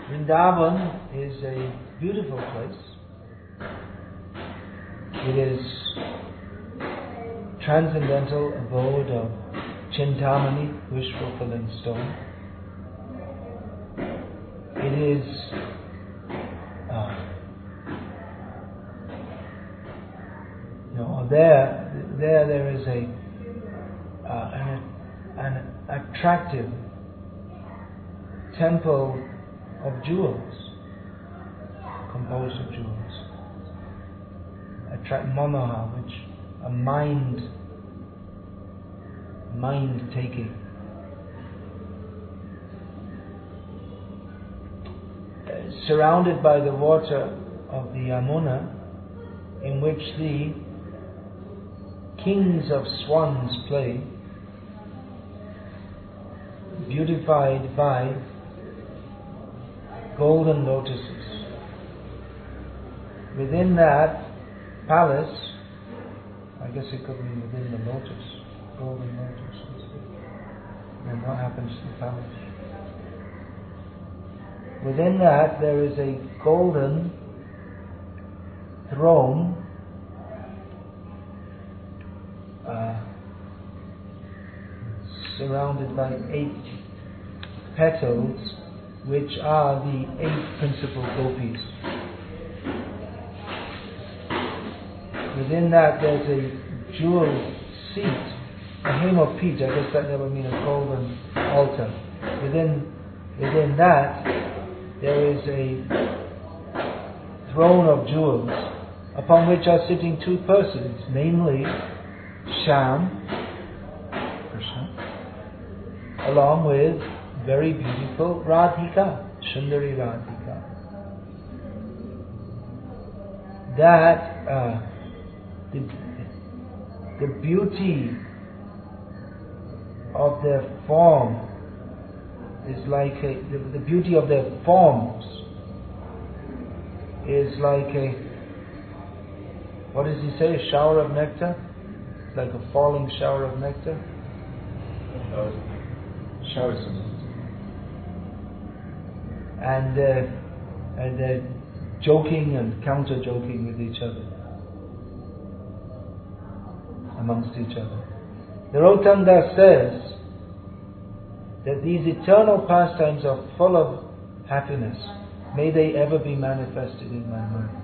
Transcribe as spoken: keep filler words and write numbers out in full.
Vrindavan is a beautiful place. It is transcendental abode of Chintamani, wish-fulfilling stone. It is uh, you know there there there is a uh, an, an attractive temple of jewels, composed of jewels. Attract Manoha, which a mind mind taking. Uh, surrounded by the water of the Yamuna, in which the kings of swans play, beautified by golden lotuses. Within that palace, I guess it could be within the lotus, golden lotus. And what happens to the palace? Within that there is a golden throne uh, surrounded by eight petals, which are the eight principal gopis. Within that there's a jewel seat, a hemopete. I guess that never mean a golden altar. Within within that there is a throne of jewels upon which are sitting two persons, namely Shyam, Krishna, along with very beautiful Radhika, Sundari Radhika. That uh, the, the beauty of their form is like a, the, the beauty of their forms is like a, what does he say, a shower of nectar? It's like a falling shower of nectar. Showers of nectar. And uh, and they're joking and counter-joking with each other, amongst each other. The Rotanda says that these eternal pastimes are full of happiness. May they ever be manifested in my mind.